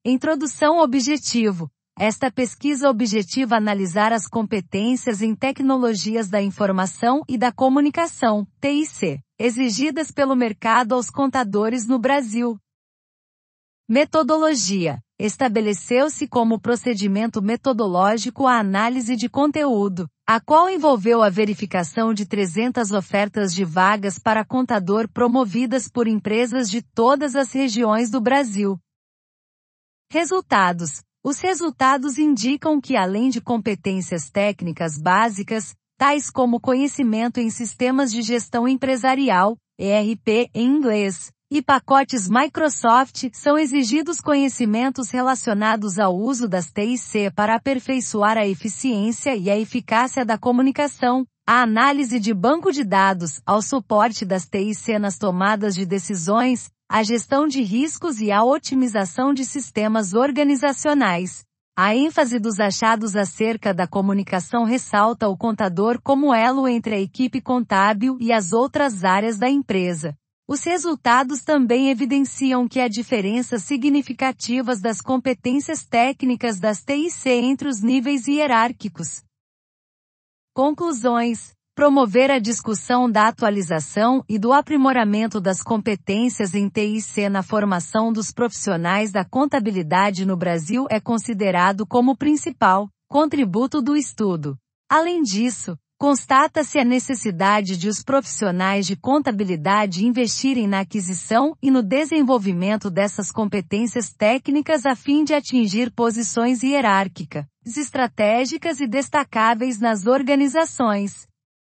Introdução Objetivo. Esta pesquisa objetiva analisar as competências em tecnologias da informação e da comunicação, TIC, exigidas pelo mercado aos contadores no Brasil. Metodologia. Estabeleceu-se como procedimento metodológico a análise de conteúdo, a qual envolveu a verificação de 300 ofertas de vagas para contador promovidas por empresas de todas as regiões do Brasil. Resultados. Os resultados indicam que além de competências técnicas básicas, tais como conhecimento em sistemas de gestão empresarial, ERP em inglês, e pacotes Microsoft, são exigidos conhecimentos relacionados ao uso das TIC para aperfeiçoar a eficiência e a eficácia da comunicação, a análise de banco de dados, ao suporte das TIC nas tomadas de decisões, a gestão de riscos e a otimização de sistemas organizacionais. A ênfase dos achados acerca da comunicação ressalta o contador como elo entre a equipe contábil e as outras áreas da empresa. Os resultados também evidenciam que há diferenças significativas das competências técnicas das TIC entre os níveis hierárquicos. Conclusões. Promover a discussão da atualização e do aprimoramento das competências em TIC na formação dos profissionais da contabilidade no Brasil é considerado como o principal contributo do estudo. Além disso, constata-se a necessidade de os profissionais de contabilidade investirem na aquisição e no desenvolvimento dessas competências técnicas a fim de atingir posições hierárquicas, estratégicas e destacáveis nas organizações.